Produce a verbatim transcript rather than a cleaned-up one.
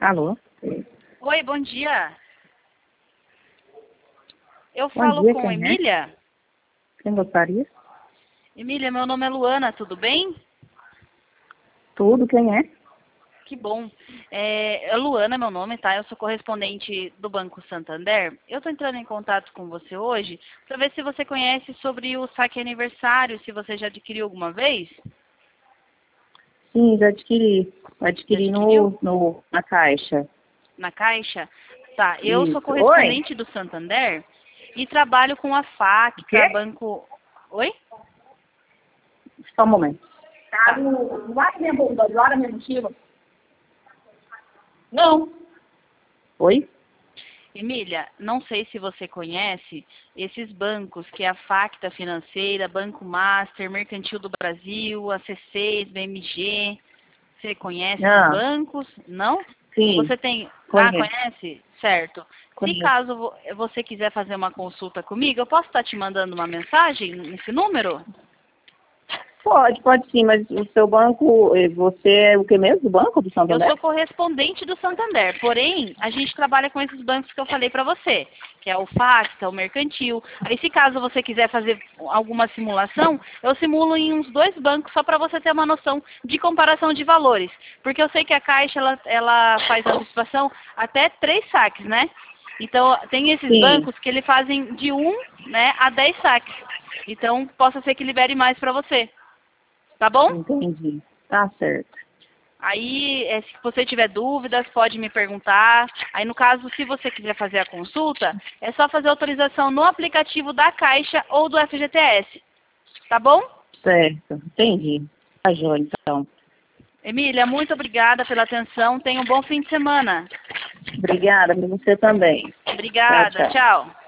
Alô? Oi, bom dia. Eu Bom falo dia, com quem é? Emília. Quem gostaria? Emília, meu nome é Luana, tudo bem? Tudo, quem é? Que bom. É, é Luana, meu nome, tá? Eu sou correspondente do Banco Santander. Eu tô entrando em contato com você hoje para ver se você conhece sobre o saque aniversário, se você já adquiriu alguma vez. Sim, já adquiri. Já Adquiri adquiriu? no, no, na Caixa. Na Caixa? Tá, eu sou Isso. Oi? correspondente do Santander e trabalho com a O Facta, quê? Banco... Oi? Só um momento. Tá. Tá no... Não vai minha bunda, olha minha mochila. Não. Oi? Emília, não sei se você conhece esses bancos, que é a Facta Financeira, Banco Master, Mercantil do Brasil, a C seis, B M G. Você conhece esses Ah, bancos? Não? sim. Você tem... Ah, Conheço. conhece? Certo. Se Conheço. caso vo- você quiser fazer uma consulta comigo, eu posso estar te mandando uma mensagem nesse número? Pode, pode sim, mas o seu banco, eh, você é o que mesmo? Do Banco do Eu Santander? sou correspondente do Santander, porém, a gente trabalha com esses bancos que eu falei para você, que é o Facta, o Mercantil. Aí, se caso você quiser fazer alguma simulação, eu simulo em uns dois bancos só para você ter uma noção de comparação de valores. Porque eu sei que a Caixa, ela, ela faz antecipação até três saques, né? Então, tem esses Sim. bancos que eles fazem de um, né, a dez saques. Então, possa ser que libere mais para você. Tá bom? Entendi. Tá certo. Aí, eh, se você tiver dúvidas, pode me perguntar. Aí, no caso, se você quiser fazer a consulta, é só fazer autorização no aplicativo da Caixa ou do F G T S. Tá bom? Certo. Entendi. Tá joia, então. Emília, muito obrigada pela atenção. Tenha um bom fim de semana. Obrigada para você também. Tchau, Obrigada. tchau. Tchau.